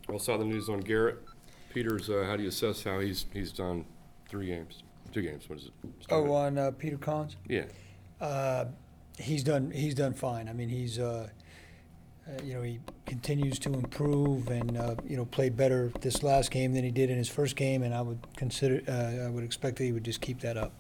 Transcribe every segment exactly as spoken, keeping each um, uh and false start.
I saw the news on Garrett Peters. Uh, how do you assess how he's he's done three games, two games? What is it? Oh, on uh, Peter Collins? Yeah. Uh, he's done. He's done fine. I mean, he's uh, uh, you know he continues to improve and uh, you know played better this last game than he did in his first game, and I would consider uh, I would expect that he would just keep that up.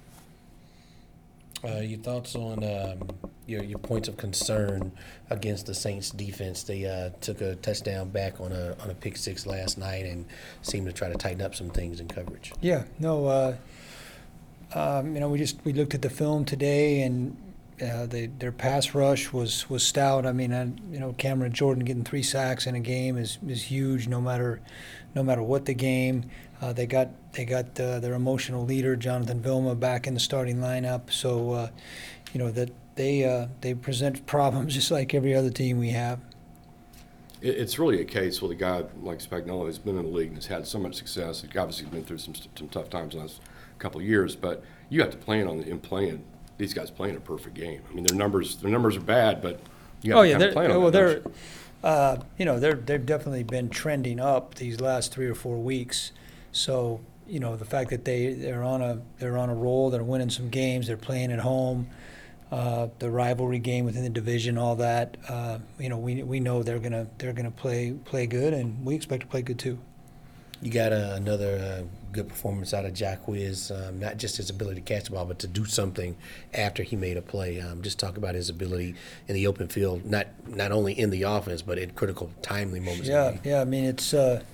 Uh, your thoughts on um, your your points of concern against the Saints defense? They uh, took a touchdown back on a on a pick six last night and seemed to try to tighten up some things in coverage. Yeah, no, uh, um, you know, we just we looked at the film today, and uh, they, their pass rush was, was stout. I mean, I, you know, Cameron Jordan getting three sacks in a game is, is huge, no matter no matter what the game. Uh, they got they got uh, their emotional leader, Jonathan Vilma, back in the starting lineup. So, uh, you know, that they uh, they present problems just like every other team we have. It's really a case with a guy like Spagnuolo who's been in the league and has had so much success. He's obviously been through some some tough times in the last couple of years, but you have to plan on the, in playing these guys playing a perfect game. I mean, their numbers their numbers are bad, but you have oh to yeah, kind of plan on well, that. they're uh, you know they're they've definitely been trending up these last three or four weeks. So you know the fact that they they're on a they're on a roll, they're winning some games, they're playing at home. Uh, the rivalry game within the division, all that. Uh, you know, we we know they're gonna they're gonna play play good, and we expect to play good too. You got uh, another uh, good performance out of Jacquizz, um, not just his ability to catch the ball, but to do something after he made a play. Um, just talk about his ability in the open field, not not only in the offense, but in critical, timely moments. Yeah, yeah. I mean, it's uh,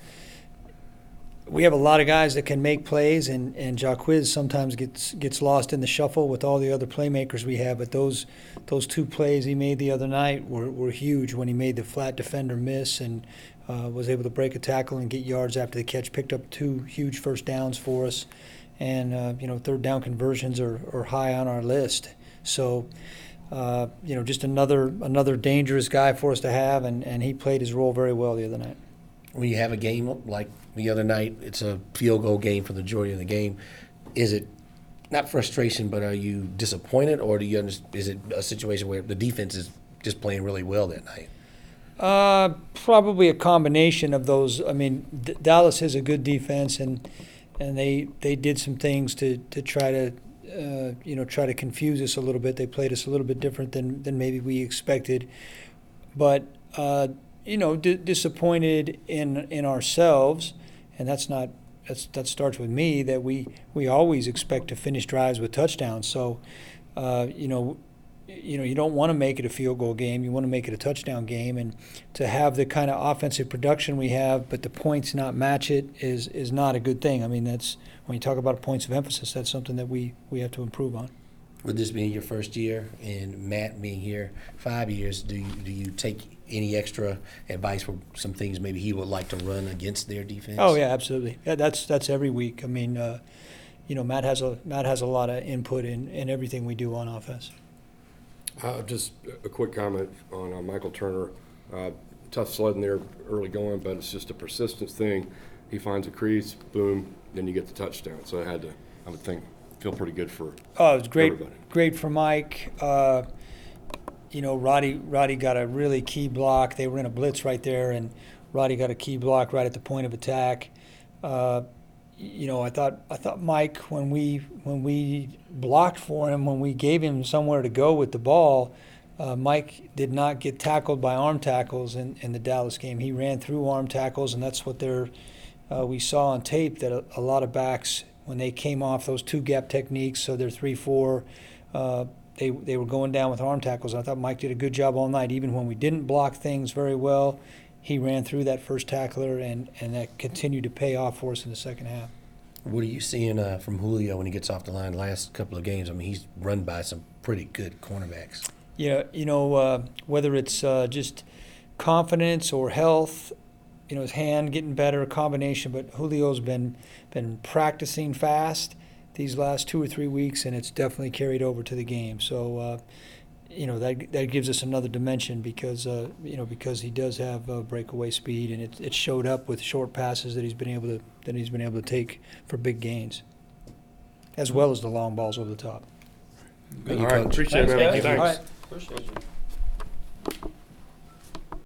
we have a lot of guys that can make plays, and, and Jacquizz sometimes gets gets lost in the shuffle with all the other playmakers we have. But those those two plays he made the other night were, were huge when he made the flat defender miss and uh, was able to break a tackle and get yards after the catch, picked up two huge first downs for us. And, uh, you know, third down conversions are, are high on our list. So, uh, you know, just another another dangerous guy for us to have, and, and he played his role very well the other night. When you have a game like the other night, it's a field goal game for the majority of the game. Is it not frustration, but are you disappointed, or do you understand, is it a situation where the defense is just playing really well that night? Uh, probably a combination of those. I mean, D- Dallas is a good defense, and and they they did some things to to try to uh, you know try to confuse us a little bit. They played us a little bit different than than maybe we expected, but. Uh, you know, d- disappointed in in ourselves, and that's not that's that starts with me, that we we always expect to finish drives with touchdowns. So, uh, you know, you know, you don't want to make it a field goal game. You want to make it a touchdown game, and to have the kind of offensive production we have, but the points not match it is is not a good thing. I mean, that's when you talk about points of emphasis, that's something that we we have to improve on. With this being your first year and Matt being here five years, do you, do you take any extra advice for some things maybe he would like to run against their defense? Oh yeah, absolutely. Yeah, that's that's every week. I mean, uh, you know, Matt has a Matt has a lot of input in, in everything we do on offense. Uh, just a quick comment on uh, Michael Turner. Uh, tough sledding there early going, but it's just a persistence thing. He finds a crease, boom, then you get the touchdown. So I had to, I would think, feel pretty good for Oh, it was great, everybody. great for Mike. Uh, you know, Roddy Roddy got a really key block. They were in a blitz right there, and Roddy got a key block right at the point of attack. Uh, you know, I thought I thought Mike, when we when we blocked for him, when we gave him somewhere to go with the ball, uh, Mike did not get tackled by arm tackles in, in the Dallas game. He ran through arm tackles, and that's what they're. Uh, we saw on tape that a, a lot of backs, when they came off those two gap techniques, so they're three four. Uh, They, they were going down with arm tackles. I thought Mike did a good job all night. Even when we didn't block things very well, he ran through that first tackler, and, and that continued to pay off for us in the second half. What are you seeing uh, from Julio when he gets off the line the last couple of games? I mean, he's run by some pretty good cornerbacks. Yeah, you know, uh, whether it's uh, just confidence or health, you know, his hand getting better, a combination, but Julio's been been practicing fast these last two or three weeks, and it's definitely carried over to the game. So, uh, you know, that that gives us another dimension because, uh, you know, because he does have uh, breakaway speed, and it it showed up with short passes that he's been able to that he's been able to take for big gains, as well as the long balls over the top. All right, appreciate it, man. Thanks, Thanks. All right. Appreciate you.